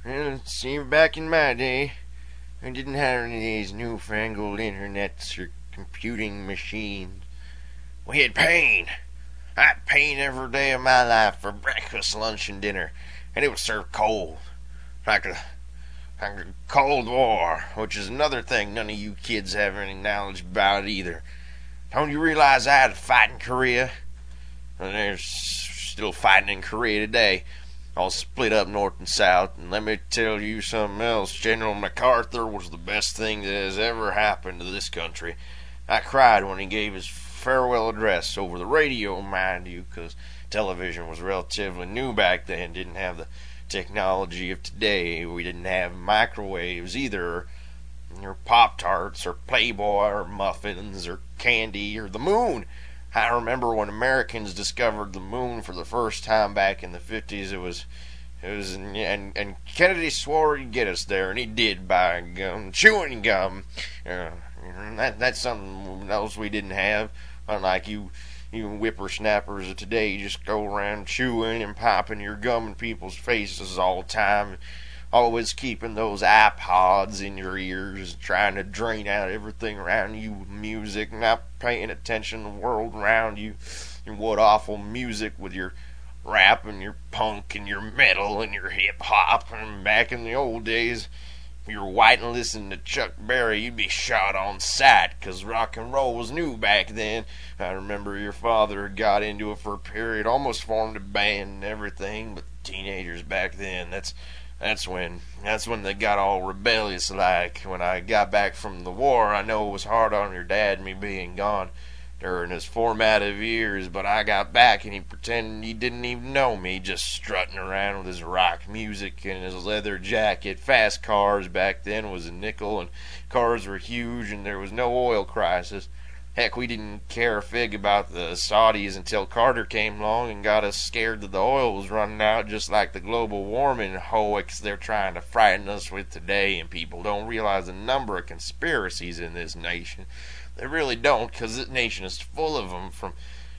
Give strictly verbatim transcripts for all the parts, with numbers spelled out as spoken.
Well, it seemed back in my day, I didn't have any of these newfangled internets or computing machines. We had pain. I had pain every day of my life for breakfast, lunch, and dinner, and it was served cold, like a, like a Cold War, which is another thing none of you kids have any knowledge about either. Don't you realize I had to fight in Korea? And there's still fighting in Korea today, all split up north and south. And let me tell you something else. General MacArthur was the best thing that has ever happened to this country. I cried when he gave his farewell address over the radio, mind you, because television was relatively new back then. Didn't have the technology of today. We didn't have microwaves either, or Pop Tarts, or Playboy, or muffins, or candy, or the moon. I remember when Americans discovered the moon for the first time back in the fifties. It was, it was, and and Kennedy swore he'd get us there, and he did by gum, chewing gum. Uh, that that's something else we didn't have. Unlike you, you whippersnappers of today, you just go around chewing and popping your gum in people's faces all the time. Always keeping those iPods in your ears, trying to drain out everything around you with music, not paying attention to the world around you, and what awful music with your rap and your punk and your metal and your hip hop. And back in the old days, if you were white and listened to Chuck Berry, you'd be shot on sight, 'cause rock and roll was new back then. I remember your father got into it for a period, almost formed a band and everything, but teenagers back then, that's That's when that's when they got all rebellious like. When I got back from the war, I know it was hard on your dad, me being gone during his formative years, but I got back and he pretended he didn't even know me, just strutting around with his rock music and his leather jacket. Fast cars back then was a nickel, and cars were huge, and there was no oil crisis. Heck, we didn't care a fig about the Saudis until Carter came along and got us scared that the oil was running out, just like the global warming hoax they're trying to frighten us with today. And people don't realize the number of conspiracies in this nation. They really don't, because this nation is full of them, from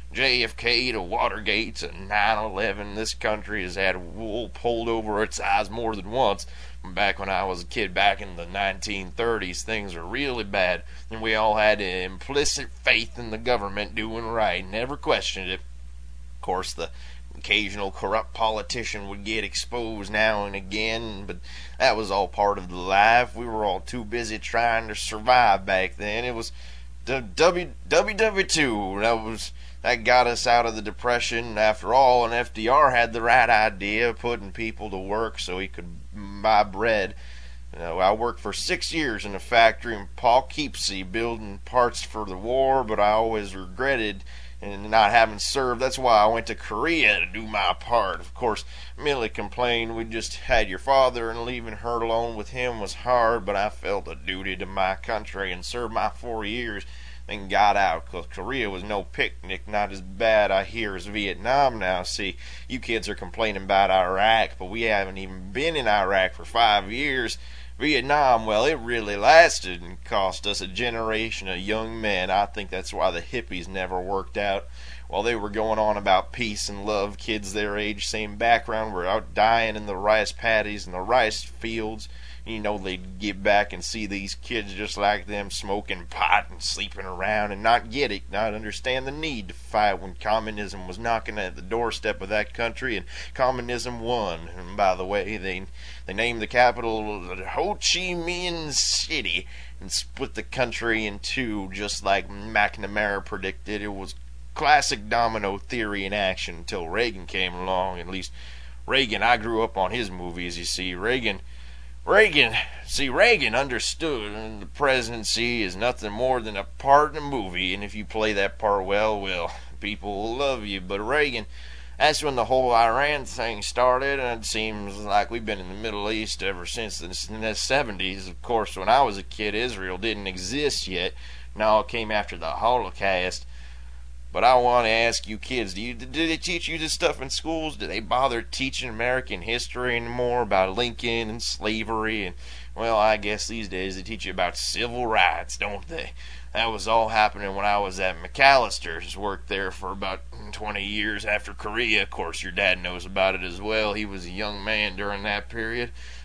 J F K to Watergate to nine eleven. This country has had wool pulled over its eyes more than once. Back when I was a kid, back in the nineteen thirties, things were really bad, and we all had implicit faith in the government doing right, never questioned it. Of course, the occasional corrupt politician would get exposed now and again, but that was all part of the life. We were all too busy trying to survive back then. It was the W W two that was that got us out of the depression after all, and F D R had the right idea of putting people to work so he could buy bread. You know, I worked for six years in a factory in Poughkeepsie building parts for the war, but I always regretted and not having served. That's why I went to Korea to do my part. Of course, Millie complained we just had your father, and leaving her alone with him was hard, but I felt a duty to my country and served my four years, then got out, because Korea was no picnic, not as bad, I hear, as Vietnam now. See, you kids are complaining about Iraq, but we haven't even been in Iraq for five years. Vietnam, well, it really lasted and cost us a generation of young men. I think that's why the hippies never worked out. While they were going on about peace and love, kids their age, same background, were out dying in the rice paddies and the rice fields. You know, they'd get back and see these kids just like them smoking pot and sleeping around and not get it, not understand the need to fight when communism was knocking at the doorstep of that country, and communism won. And by the way, they they named the capital Ho Chi Minh City and split the country in two, just like McNamara predicted. It was classic domino theory in action until Reagan came along. At least Reagan, I grew up on his movies, you see. Reagan Reagan, see, Reagan understood and the presidency is nothing more than a part in a movie, and if you play that part well, well, people will love you. But Reagan, that's when the whole Iran thing started, and it seems like we've been in the Middle East ever since the seventies. Of course, when I was a kid, Israel didn't exist yet. No, it came after the Holocaust. But I want to ask you kids, do you, did they teach you this stuff in schools? Do they bother teaching American history anymore, about Lincoln and slavery? And, well, I guess these days they teach you about civil rights, don't they? That was all happening when I was at McAllister's. Worked there for about twenty years after Korea. Of course, your dad knows about it as well. He was a young man during that period.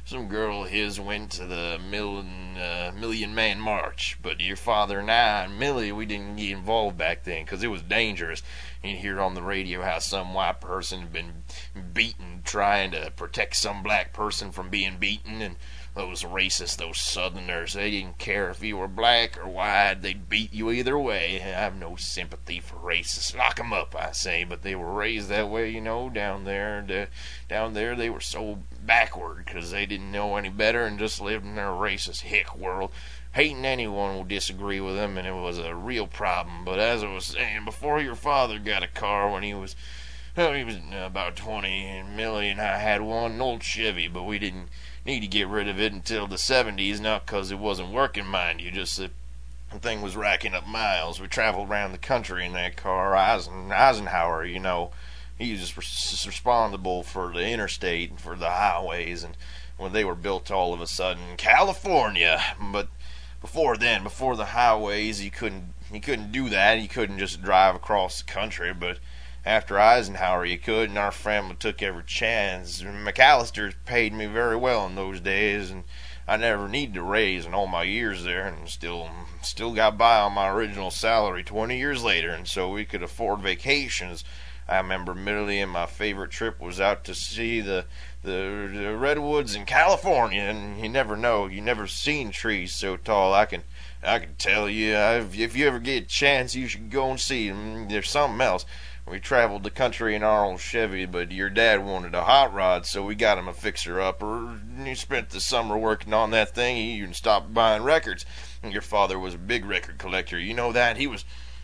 some girl of his went to the million, uh, million Man March. But your father and I and Millie, we didn't get involved back then because it was dangerous. You hear on the radio how some white person had been beaten trying to protect some black person from being beaten, and those racists, those Southerners, they didn't care if you were black or white. They'd beat you either way. I have no sympathy for racists. Lock 'em up, I say. But they were raised that way, you know, down there. The, down there, they were so backward because they didn't know any better and just lived in their racist hick world, hating anyone who disagree with them, and it was a real problem. But as I was saying, before your father got a car when he was, well, he was about twenty, and Millie and I had one, an old Chevy, but we didn't need to get rid of it until the seventies, not because it wasn't working, mind you, just that the thing was racking up miles. We traveled around the country in that car. Eisen, Eisenhower, you know, he was just responsible for the interstate and for the highways, and when they were built all of a sudden in California. But before then, before the highways, you couldn't you couldn't do that. You couldn't just drive across the country. But after Eisenhower, you could, and our family took every chance. McAllister's paid me very well in those days, and I never needed a raise in all my years there, and still still got by on my original salary twenty years later, and so we could afford vacations. I remember Millie and my favorite trip was out to see the, the the redwoods in California, and you never know, you never seen trees so tall. I can I can tell you, I've, if you ever get a chance, you should go and see them. There's something else. We traveled the country in our old Chevy, but your dad wanted a hot rod, so we got him a fixer-upper. He spent the summer working on that thing. He even stopped buying records. And your father was a big record collector. You know that? He was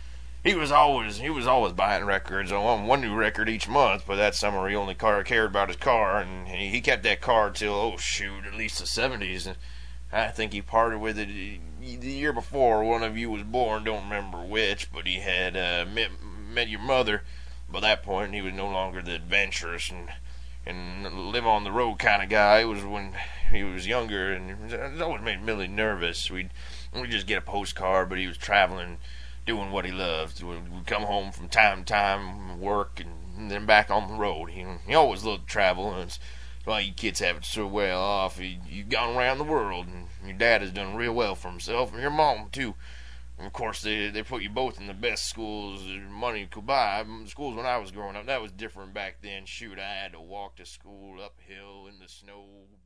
he was always he was always buying records on one new record each month. But that summer he only cared about his car, and he, he kept that car till oh shoot, at least the seventies. And I think he parted with it the year before one of you was born. Don't remember which, but he had uh, met. met your mother. By that point, he was no longer the adventurous and and live on the road kind of guy. It was when he was younger, and it always made Millie nervous. We'd we'd just get a postcard, but he was traveling, doing what he loved. We'd come home from time to time, work, and then back on the road. He he always loved to travel, and it's why you kids have it so well off. You, you've gone around the world, and your dad has done real well for himself, and your mom too. And of course, they they put you both in the best schools money could buy. Schools when I was growing up, that was different back then. Shoot, I had to walk to school uphill in the snow,